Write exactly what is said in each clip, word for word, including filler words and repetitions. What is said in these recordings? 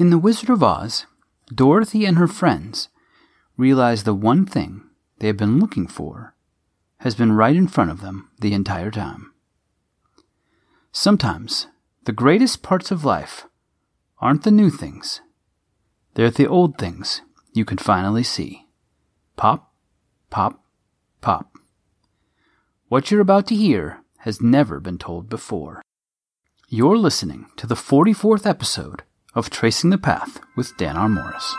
In The Wizard of Oz, Dorothy and her friends realize the one thing they have been looking for has been right in front of them the entire time. Sometimes the greatest parts of life aren't the new things. They're the old things you can finally see. Pop, pop, pop. What you're about to hear has never been told before. You're listening to the forty-fourth episode of Tracing the Path with Dan R. Morris.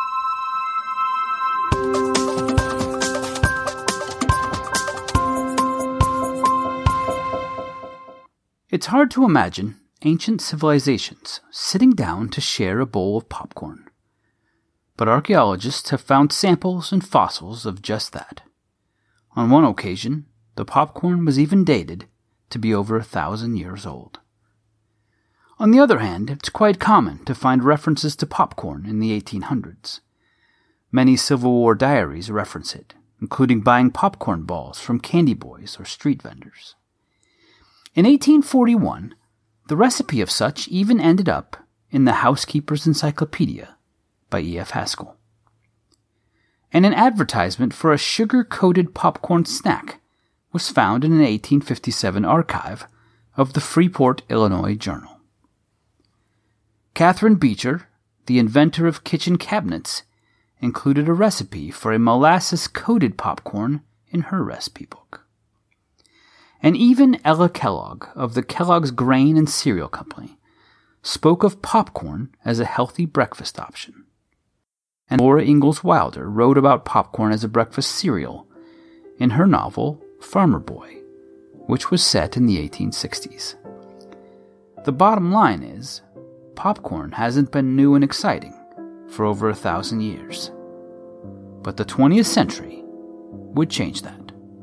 It's hard to imagine ancient civilizations sitting down to share a bowl of popcorn. But archaeologists have found samples and fossils of just that. On one occasion, the popcorn was even dated to be over a thousand years old. On the other hand, it's quite common to find references to popcorn in the eighteen hundreds. Many Civil War diaries reference it, including buying popcorn balls from candy boys or street vendors. In eighteen forty-one, the recipe of such even ended up in the Housekeeper's Encyclopedia by E F Haskell. And an advertisement for a sugar-coated popcorn snack was found in an eighteen fifty-seven archive of the Freeport, Illinois Journal. Catherine Beecher, the inventor of kitchen cabinets, included a recipe for a molasses-coated popcorn in her recipe book. And even Ella Kellogg of the Kellogg's Grain and Cereal Company spoke of popcorn as a healthy breakfast option. And Laura Ingalls Wilder wrote about popcorn as a breakfast cereal in her novel Farmer Boy, which was set in the eighteen sixties. The bottom line is, popcorn hasn't been new and exciting for over a thousand years. But the twentieth century would change that.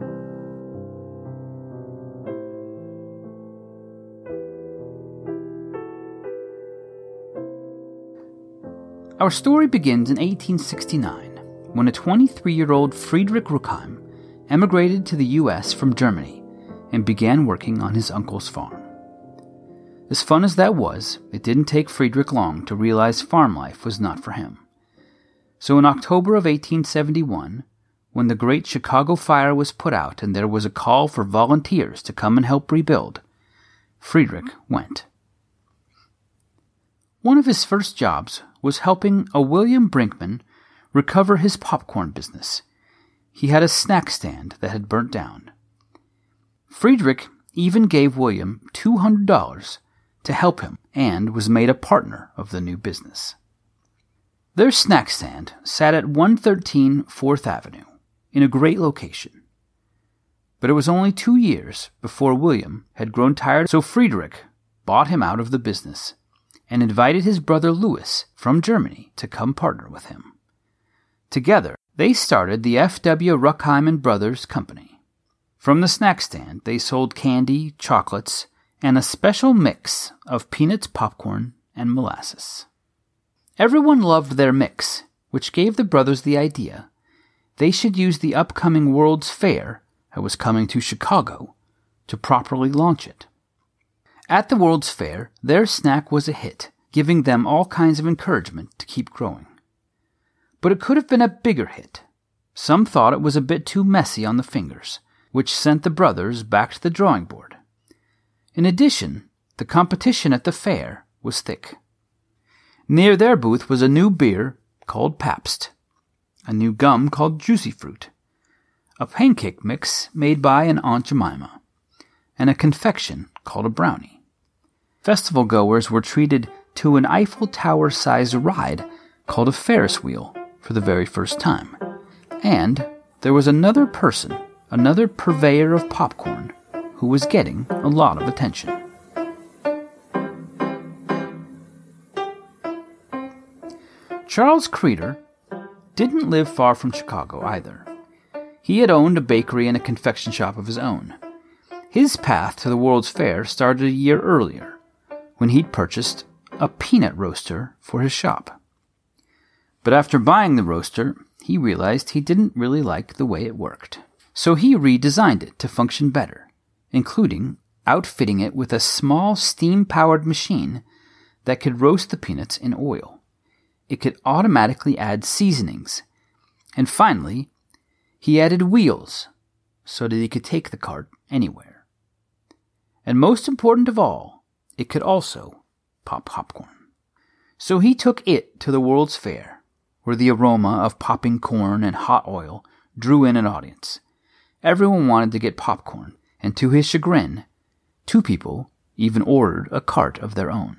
Our story begins in eighteen sixty-nine, when a twenty-three-year-old Friedrich Ruckheim emigrated to the U S from Germany and began working on his uncle's farm. As fun as that was, it didn't take Friedrich long to realize farm life was not for him. So in October of eighteen seventy-one, when the Great Chicago Fire was put out and there was a call for volunteers to come and help rebuild, Friedrich went. One of his first jobs was helping a William Brinkman recover his popcorn business. He had a snack stand that had burnt down. Friedrich even gave William two hundred dollars to help him and was made a partner of the new business. Their snack stand sat at one thirteen Fourth Avenue, in a great location. But it was only two years before William had grown tired, so Friedrich bought him out of the business and invited his brother Louis from Germany to come partner with him. Together, they started the F W Ruckheim and Brothers Company. From the snack stand, they sold candy, chocolates, and a special mix of peanuts, popcorn, and molasses. Everyone loved their mix, which gave the brothers the idea they should use the upcoming World's Fair that was coming to Chicago to properly launch it. At the World's Fair, their snack was a hit, giving them all kinds of encouragement to keep growing. But it could have been a bigger hit. Some thought it was a bit too messy on the fingers, which sent the brothers back to the drawing board. In addition, the competition at the fair was thick. Near their booth was a new beer called Pabst, a new gum called Juicy Fruit, a pancake mix made by an Aunt Jemima, and a confection called a brownie. Festival goers were treated to an Eiffel Tower-sized ride called a Ferris wheel for the very first time. And there was another person, another purveyor of popcorn, who was getting a lot of attention. Charles Creeder didn't live far from Chicago either. He had owned a bakery and a confection shop of his own. His path to the World's Fair started a year earlier, when he'd purchased a peanut roaster for his shop. But after buying the roaster, he realized he didn't really like the way it worked. So he redesigned it to function better, including outfitting it with a small steam-powered machine that could roast the peanuts in oil, it could automatically add seasonings. And finally, he added wheels so that he could take the cart anywhere. And most important of all, it could also pop popcorn. So he took it to the World's Fair, where the aroma of popping corn and hot oil drew in an audience. Everyone wanted to get popcorn, and to his chagrin, two people even ordered a cart of their own.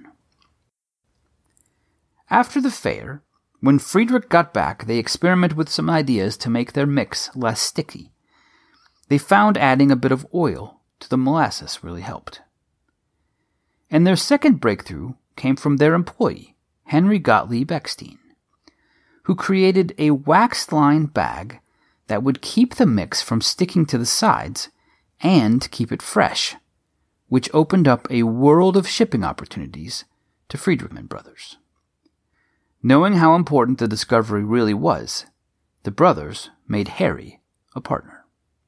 After the fair, when Friedrich got back, they experimented with some ideas to make their mix less sticky. They found adding a bit of oil to the molasses really helped. And their second breakthrough came from their employee, Henry Gottlieb Eckstein, who created a waxed-lined bag that would keep the mix from sticking to the sides and keep it fresh, which opened up a world of shipping opportunities to Friedrichman Brothers. Knowing how important the discovery really was, the brothers made Harry a partner.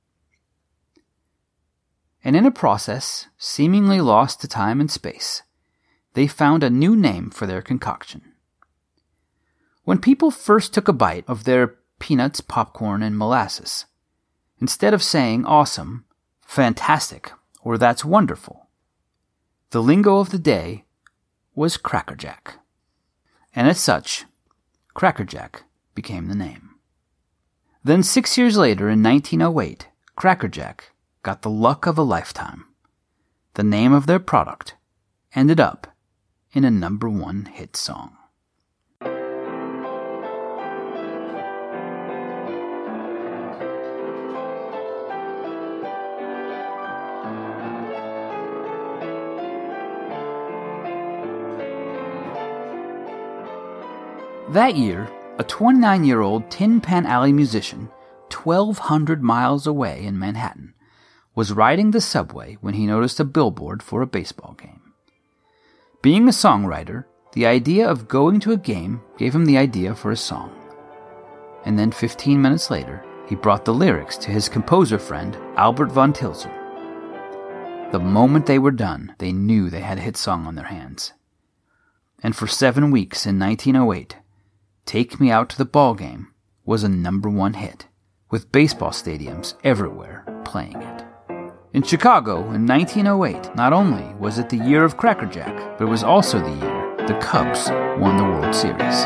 And in a process seemingly lost to time and space, they found a new name for their concoction. When people first took a bite of their peanuts, popcorn, and molasses, instead of saying awesome, fantastic, or that's wonderful, the lingo of the day was Cracker Jack. And as such, Cracker Jack became the name. Then six years later, in nineteen oh eight, Cracker Jack got the luck of a lifetime. The name of their product ended up in a number one hit song. That year, a twenty-nine-year-old Tin Pan Alley musician, twelve hundred miles away in Manhattan, was riding the subway when he noticed a billboard for a baseball game. Being a songwriter, the idea of going to a game gave him the idea for a song. And then fifteen minutes later, he brought the lyrics to his composer friend, Albert von Tilzer. The moment they were done, they knew they had a hit song on their hands. And for seven weeks in nineteen oh eight, Take Me Out to the Ball Game was a number one hit, with baseball stadiums everywhere playing it. In Chicago in nineteen oh eight, not only was it the year of Cracker Jack, but it was also the year the Cubs won the World Series.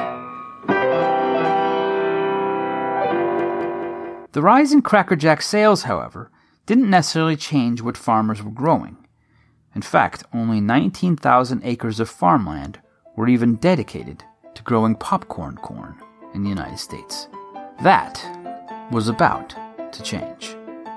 The rise in Cracker Jack sales, however, didn't necessarily change what farmers were growing. In fact, only nineteen thousand acres of farmland were even dedicated to growing popcorn corn in the United States. That was about to change.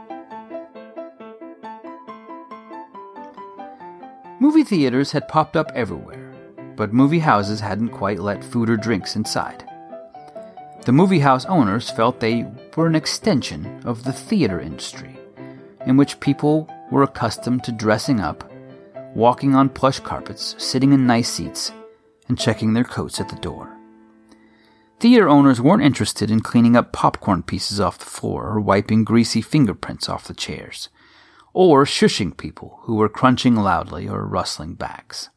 Movie theaters had popped up everywhere, but movie houses hadn't quite let food or drinks inside. The movie house owners felt they were an extension of the theater industry, in which people were accustomed to dressing up, walking on plush carpets, sitting in nice seats, and checking their coats at the door. Theater owners weren't interested in cleaning up popcorn pieces off the floor or wiping greasy fingerprints off the chairs, or shushing people who were crunching loudly or rustling bags.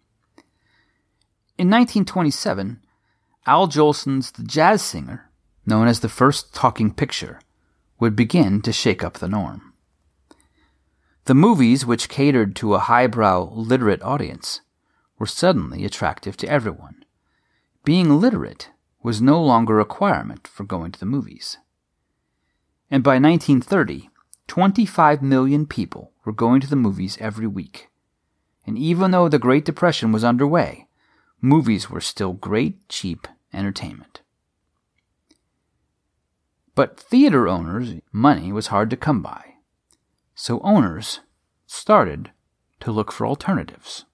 In nineteen twenty-seven, Al Jolson's The Jazz Singer, known as the first talking picture, would begin to shake up the norm. The movies, which catered to a highbrow, literate audience, were suddenly attractive to everyone. Being literate was no longer a requirement for going to the movies. And by nineteen thirty, twenty-five million people were going to the movies every week. And even though the Great Depression was underway, movies were still great, cheap entertainment. But theater owners' money was hard to come by, so owners started to look for alternatives.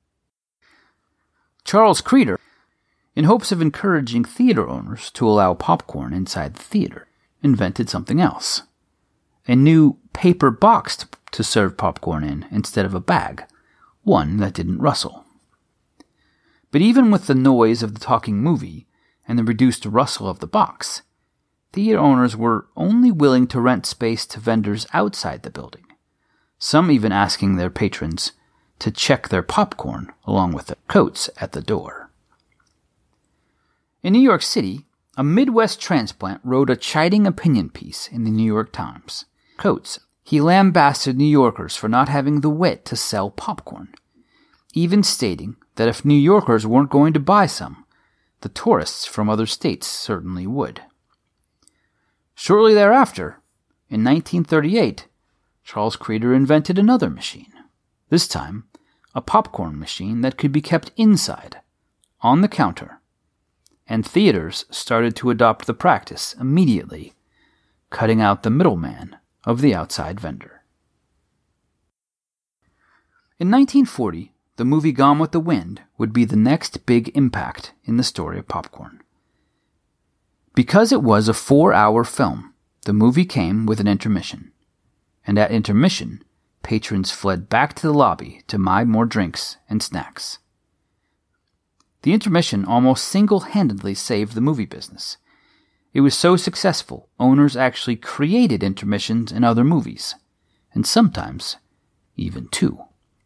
Charles Creeder, in hopes of encouraging theater owners to allow popcorn inside the theater, invented something else. A new paper box to, to serve popcorn in instead of a bag, one that didn't rustle. But even with the noise of the talking movie and the reduced rustle of the box, theater owners were only willing to rent space to vendors outside the building, some even asking their patrons to check their popcorn along with their coats at the door. In New York City, a Midwest transplant wrote a chiding opinion piece in the New York Times. Quotes, he lambasted New Yorkers for not having the wit to sell popcorn, even stating that if New Yorkers weren't going to buy some, the tourists from other states certainly would. Shortly thereafter, in nineteen thirty-eight, Charles Creeder invented another machine, this time a popcorn machine that could be kept inside, on the counter, and theaters started to adopt the practice immediately, cutting out the middleman of the outside vendor. In nineteen forty, the movie Gone with the Wind would be the next big impact in the story of popcorn. Because it was a four-hour film, the movie came with an intermission, and at intermission, patrons fled back to the lobby to buy more drinks and snacks. The intermission almost single-handedly saved the movie business. It was so successful, owners actually created intermissions in other movies, and sometimes even two.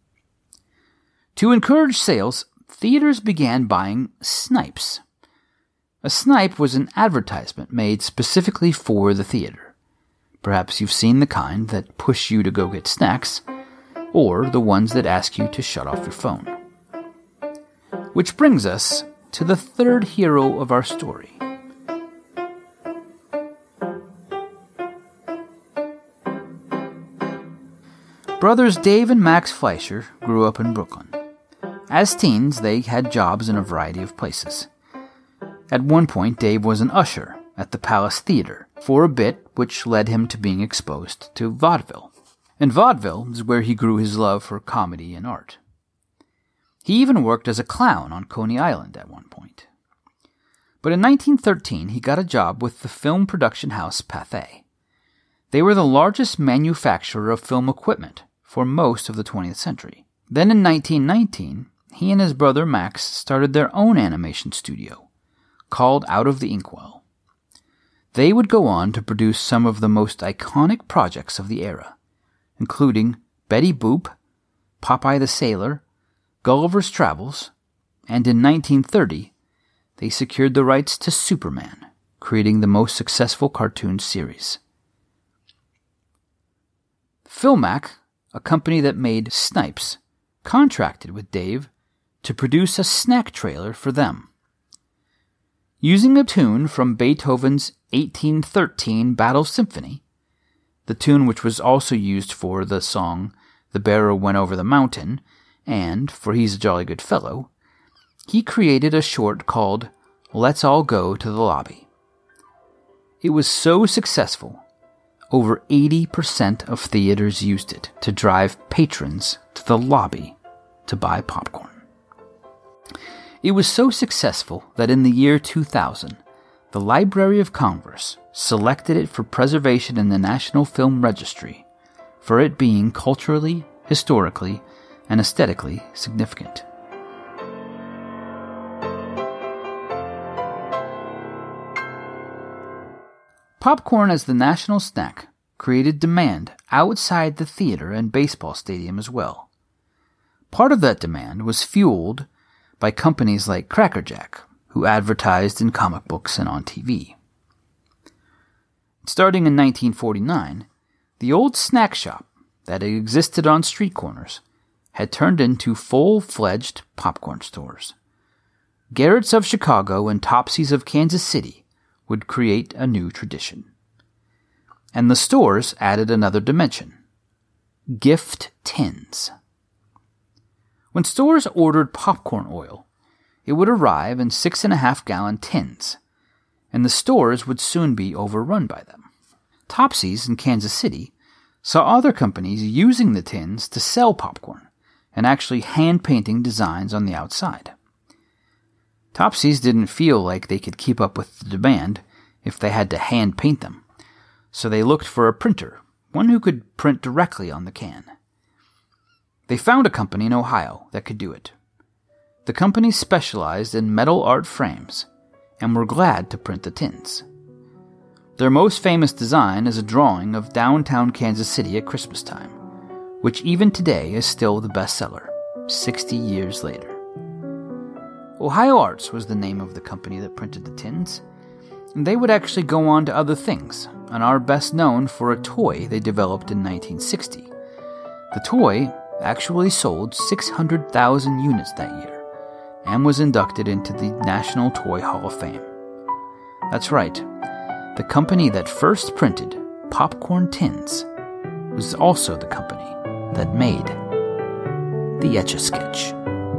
To encourage sales, theaters began buying snipes. A snipe was an advertisement made specifically for the theater. Perhaps you've seen the kind that push you to go get snacks, or the ones that ask you to shut off your phone. Which brings us to the third hero of our story. Brothers Dave and Max Fleischer grew up in Brooklyn. As teens, they had jobs in a variety of places. At one point, Dave was an usher at the Palace Theater for a bit, which led him to being exposed to vaudeville. And vaudeville is where he grew his love for comedy and art. He even worked as a clown on Coney Island at one point. But in nineteen thirteen, he got a job with the film production house Pathé. They were the largest manufacturer of film equipment for most of the twentieth century. Then in nineteen nineteen, he and his brother Max started their own animation studio, called Out of the Inkwell. They would go on to produce some of the most iconic projects of the era, including Betty Boop, Popeye the Sailor, Gulliver's Travels, and in nineteen thirty, they secured the rights to Superman, creating the most successful cartoon series. Filmac, a company that made Snipes, contracted with Dave to produce a snack trailer for them. Using a tune from Beethoven's eighteen thirteen Battle Symphony, the tune which was also used for the song The Barrow Went Over the Mountain, and for He's a Jolly Good Fellow, he created a short called Let's All Go to the Lobby. It was so successful, over eighty percent of theaters used it to drive patrons to the lobby to buy popcorn. It was so successful that in the year two thousand, the Library of Congress selected it for preservation in the National Film Registry for it being culturally, historically, and aesthetically significant. Popcorn as the national snack created demand outside the theater and baseball stadium as well. Part of that demand was fueled by companies like Cracker Jack, who advertised in comic books and on T V. Starting in nineteen forty-nine, the old snack shop that existed on street corners had turned into full-fledged popcorn stores. Garrett's of Chicago and Topsy's of Kansas City would create a new tradition. And the stores added another dimension: gift tins. When stores ordered popcorn oil, it would arrive in six and a half gallon tins, and the stores would soon be overrun by them. Topsy's in Kansas City saw other companies using the tins to sell popcorn and actually hand-painting designs on the outside. Topsy's didn't feel like they could keep up with the demand if they had to hand-paint them, so they looked for a printer, one who could print directly on the can. They found a company in Ohio that could do it. The company specialized in metal art frames and were glad to print the tins. Their most famous design is a drawing of downtown Kansas City at Christmas time, which even today is still the bestseller, sixty years later. Ohio Arts was the name of the company that printed the tins. And they would actually go on to other things, and are best known for a toy they developed in nineteen sixty. The toy actually sold six hundred thousand units that year, and was inducted into the National Toy Hall of Fame. That's right, the company that first printed popcorn tins was also the company that made the Etch-a-Sketch.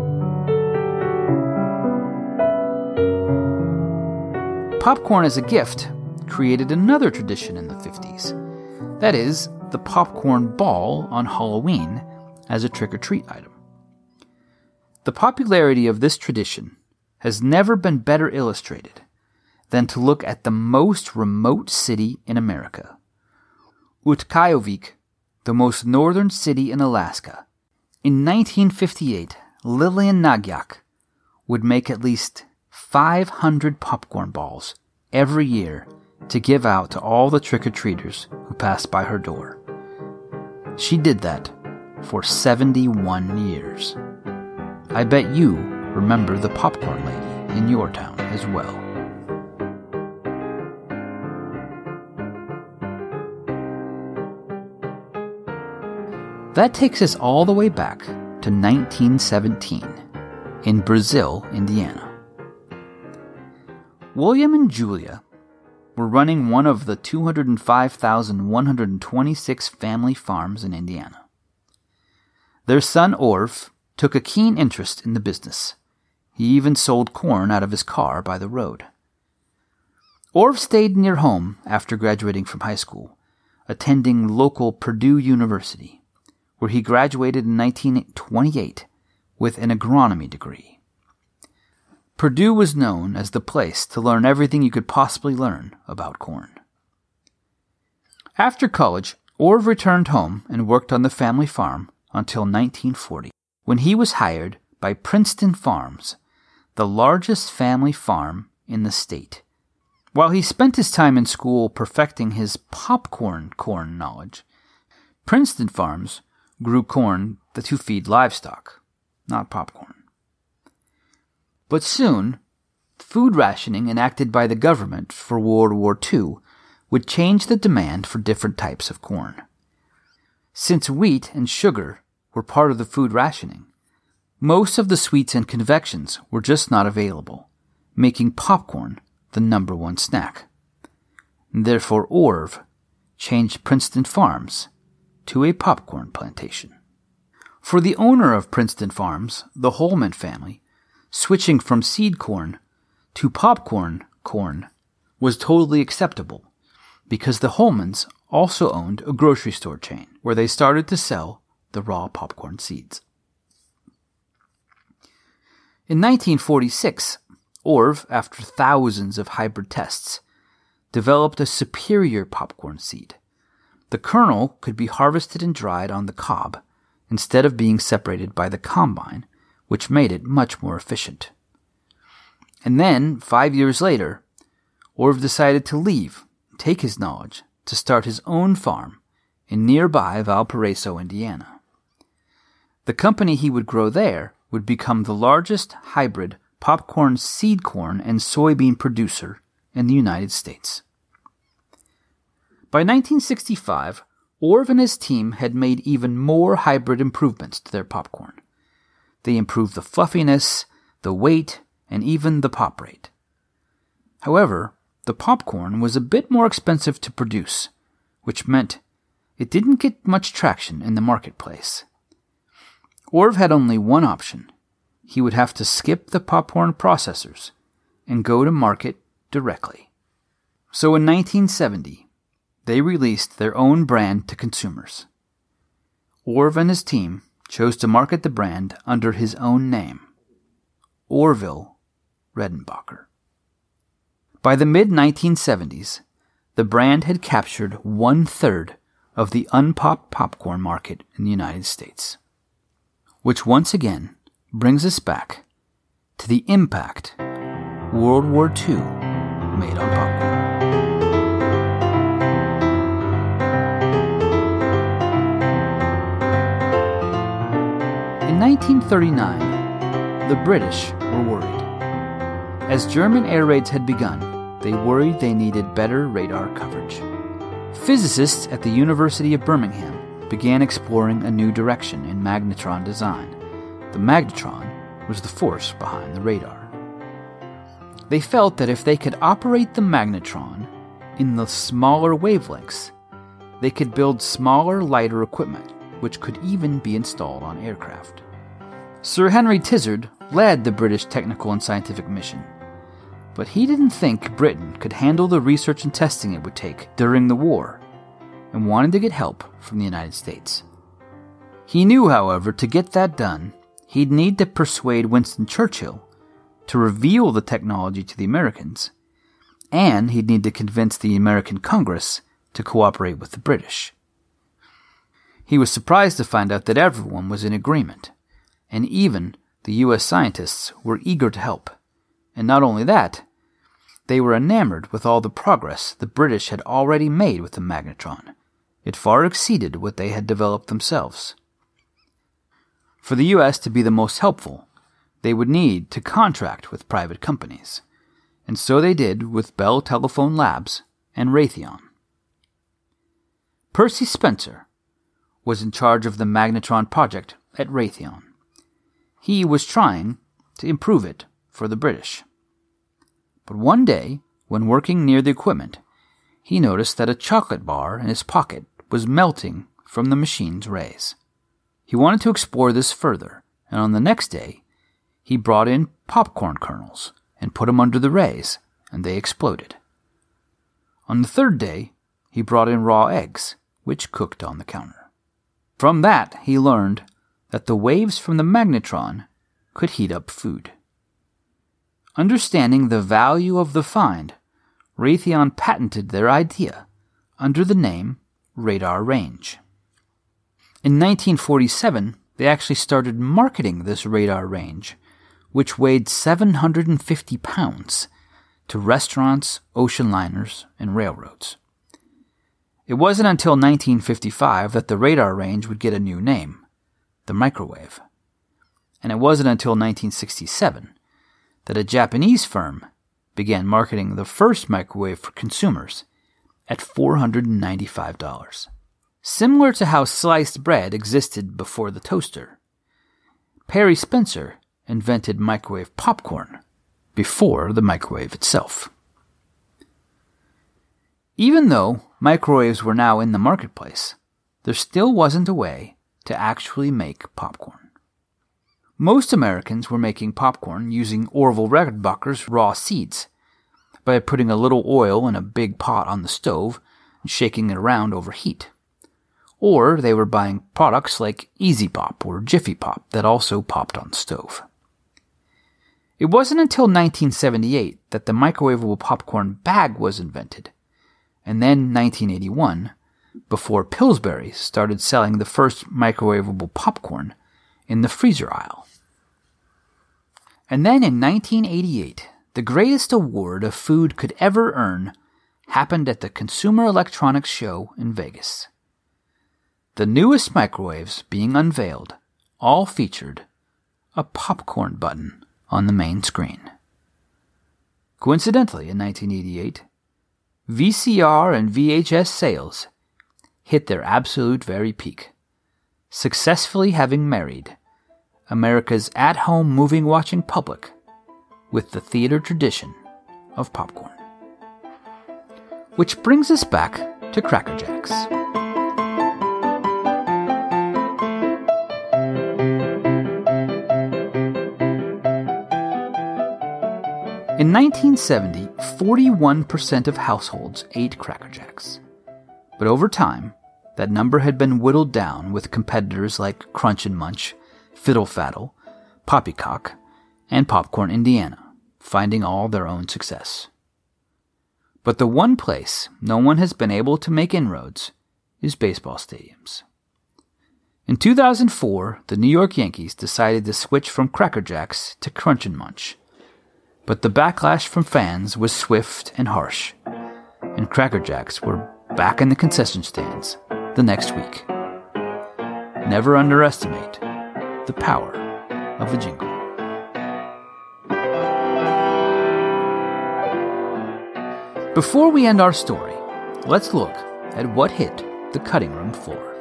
Popcorn as a gift created another tradition in the fifties. That is, the popcorn ball on Halloween as a trick-or-treat item. The popularity of this tradition has never been better illustrated than to look at the most remote city in America. Utqiagvik, the most northern city in Alaska. In nineteen fifty-eight, Lillian Nagyak would make at least five hundred popcorn balls every year to give out to all the trick-or-treaters who passed by her door. She did that for seventy-one years. I bet you remember the popcorn lady in your town as well. That takes us all the way back to nineteen seventeen in Brazil, Indiana. William and Julia were running one of the two hundred five thousand one hundred twenty-six family farms in Indiana. Their son Orv took a keen interest in the business. He even sold corn out of his car by the road. Orv stayed near home after graduating from high school, attending local Purdue University, where he graduated in nineteen twenty-eight with an agronomy degree. Purdue was known as the place to learn everything you could possibly learn about corn. After college, Orv returned home and worked on the family farm until nineteen forty, when he was hired by Princeton Farms, the largest family farm in the state. While he spent his time in school perfecting his popcorn corn knowledge, Princeton Farms grew corn to feed livestock, not popcorn. But soon, food rationing enacted by the government for World War Two would change the demand for different types of corn. Since wheat and sugar were part of the food rationing, most of the sweets and confections were just not available, making popcorn the number one snack. Therefore, Orv changed Princeton Farms to a popcorn plantation. For the owner of Princeton Farms, the Holman family, switching from seed corn to popcorn corn was totally acceptable because the Holmans also owned a grocery store chain where they started to sell the raw popcorn seeds. In nineteen forty-six, Orv, after thousands of hybrid tests, developed a superior popcorn seed. The kernel could be harvested and dried on the cob instead of being separated by the combine, which made it much more efficient. And then, five years later, Orv decided to leave, take his knowledge, to start his own farm in nearby Valparaiso, Indiana. The company he would grow there would become the largest hybrid popcorn seed corn and soybean producer in the United States. By nineteen sixty-five, Orv and his team had made even more hybrid improvements to their popcorn. They improved the fluffiness, the weight, and even the pop rate. However, the popcorn was a bit more expensive to produce, which meant it didn't get much traction in the marketplace. Orv had only one option. He would have to skip the popcorn processors and go to market directly. So in nineteen seventy, they released their own brand to consumers. Orv and his team chose to market the brand under his own name, Orville Redenbacher. By the mid nineteen seventies, the brand had captured one-third of the unpopped popcorn market in the United States, which once again brings us back to the impact World War Two made on popcorn. In nineteen thirty-nine, the British were worried. As German air raids had begun, they worried they needed better radar coverage. Physicists at the University of Birmingham began exploring a new direction in magnetron design. The magnetron was the force behind the radar. They felt that if they could operate the magnetron in the smaller wavelengths, they could build smaller, lighter equipment, which could even be installed on aircraft. Sir Henry Tizard led the British technical and scientific mission, but he didn't think Britain could handle the research and testing it would take during the war, and wanted to get help from the United States. He knew, however, to get that done, he'd need to persuade Winston Churchill to reveal the technology to the Americans, and he'd need to convince the American Congress to cooperate with the British. He was surprised to find out that everyone was in agreement, and even the U S scientists were eager to help. And not only that, they were enamored with all the progress the British had already made with the magnetron. It far exceeded what they had developed themselves. For the U S to be the most helpful, they would need to contract with private companies, and so they did with Bell Telephone Labs and Raytheon. Percy Spencer was in charge of the magnetron project at Raytheon. He was trying to improve it for the British. But one day, when working near the equipment, he noticed that a chocolate bar in his pocket was melting from the machine's rays. He wanted to explore this further, and on the next day, he brought in popcorn kernels and put them under the rays, and they exploded. On the third day, he brought in raw eggs, which cooked on the counter. From that, he learned that the waves from the magnetron could heat up food. Understanding the value of the find, Raytheon patented their idea under the name radar range. In nineteen forty-seven, they actually started marketing this radar range, which weighed seven hundred fifty pounds, to restaurants, ocean liners, and railroads. It wasn't until nineteen fifty-five that the radar range would get a new name, the microwave. And it wasn't until nineteen sixty-seven that a Japanese firm began marketing the first microwave for consumers at four hundred ninety-five dollars. Similar to how sliced bread existed before the toaster, Percy Spencer invented microwave popcorn before the microwave itself. Even though microwaves were now in the marketplace, there still wasn't a way to actually make popcorn. Most Americans were making popcorn using Orville Redenbacher's raw seeds by putting a little oil in a big pot on the stove and shaking it around over heat. Or they were buying products like Easy Pop or Jiffy Pop that also popped on the stove. It wasn't until nineteen seventy-eight that the microwavable popcorn bag was invented, and then nineteen eighty-one, before Pillsbury started selling the first microwavable popcorn in the freezer aisle. And then in nineteen eighty-eight, the greatest award a food could ever earn happened at the Consumer Electronics Show in Vegas. The newest microwaves being unveiled all featured a popcorn button on the main screen. Coincidentally, in nineteen eighty-eight, V C R and V H S sales hit their absolute very peak, successfully having married America's at-home movie-watching public with the theater tradition of popcorn. Which brings us back to Cracker Jacks. In nineteen seventy, forty-one percent of households ate Cracker Jacks. But over time, that number had been whittled down with competitors like Crunch and Munch, Fiddle Faddle, Poppycock, and Popcorn Indiana, finding all their own success. But the one place no one has been able to make inroads is baseball stadiums. In two thousand four, the New York Yankees decided to switch from Cracker Jacks to Crunch and Munch. But the backlash from fans was swift and harsh, and Cracker Jacks were back in the concession stands the next week. Never underestimate the power of a jingle. Before we end our story, let's look at what hit the cutting room floor.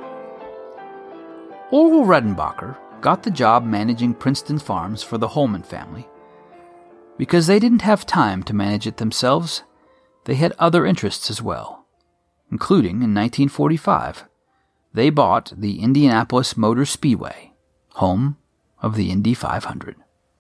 Orville Redenbacher got the job managing Princeton Farms for the Holman family. Because they didn't have time to manage it themselves, they had other interests as well, including in nineteen forty-five, they bought the Indianapolis Motor Speedway, home of the Indy five hundred.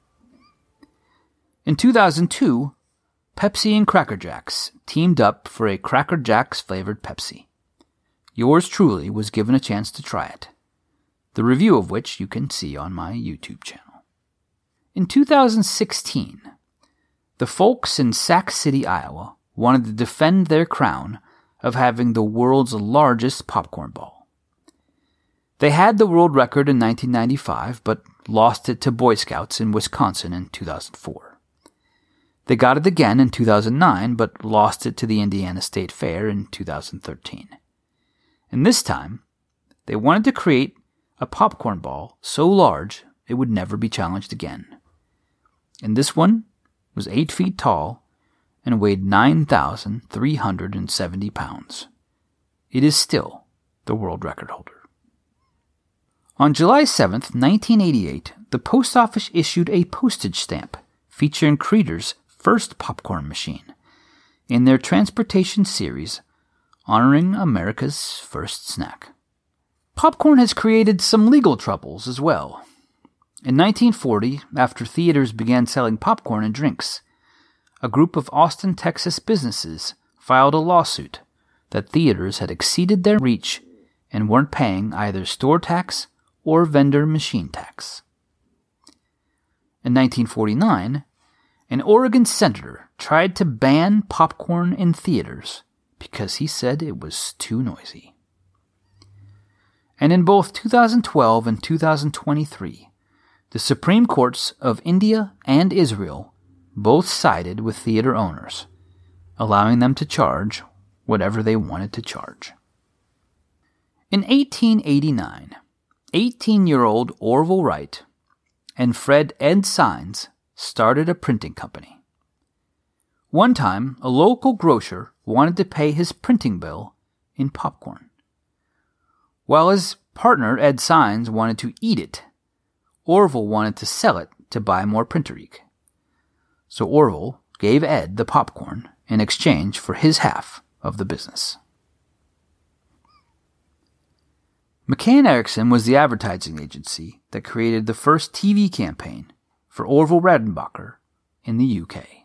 In two thousand two, Pepsi and Cracker Jacks teamed up for a Cracker Jacks flavored Pepsi. Yours truly was given a chance to try it, the review of which you can see on my YouTube channel. In two thousand sixteen, the folks in Sac City, Iowa wanted to defend their crown of having the world's largest popcorn ball. They had the world record in nineteen ninety-five, but lost it to Boy Scouts in Wisconsin in two thousand four. They got it again in two thousand nine, but lost it to the Indiana State Fair in two thousand thirteen. And this time, they wanted to create a popcorn ball so large it would never be challenged again. And this one was eight feet tall and weighed nine thousand three hundred seventy pounds. It is still the world record holder. On July seventh, nineteen eighty-eight, the post office issued a postage stamp featuring Creeder's first popcorn machine in their transportation series honoring America's first snack. Popcorn has created some legal troubles as well. In nineteen forty, after theaters began selling popcorn and drinks, a group of Austin, Texas businesses filed a lawsuit that theaters had exceeded their reach and weren't paying either store tax or vendor machine tax. In nineteen forty-nine, an Oregon senator tried to ban popcorn in theaters because he said it was too noisy. And in both two thousand twelve and two thousand twenty-three, the Supreme Courts of India and Israel both sided with theater owners, allowing them to charge whatever they wanted to charge. In eighteen eighty-nine, eighteen-year-old Orville Wright and Fred Ed Sines started a printing company. One time, a local grocer wanted to pay his printing bill in popcorn. While his partner Ed Sines wanted to eat it, Orville wanted to sell it to buy more printer ink. So Orville gave Ed the popcorn in exchange for his half of the business. McCann Erickson was the advertising agency that created the first T V campaign for Orville Redenbacher in the U K.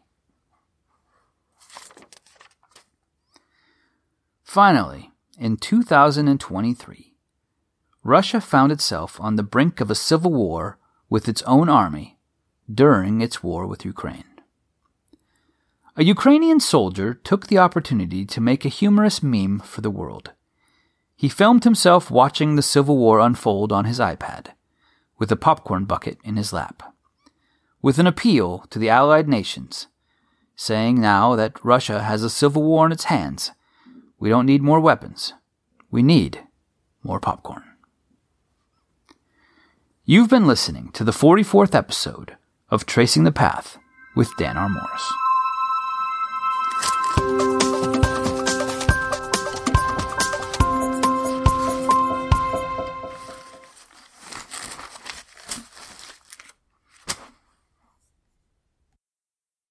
Finally, in two thousand twenty-three, Russia found itself on the brink of a civil war with its own army during its war with Ukraine. A Ukrainian soldier took the opportunity to make a humorous meme for the world. He filmed himself watching the civil war unfold on his iPad, with a popcorn bucket in his lap, with an appeal to the Allied nations, saying now that Russia has a civil war in its hands, we don't need more weapons. We need more popcorn. You've been listening to the forty-fourth episode of Tracing the Path with Dan R. Morris.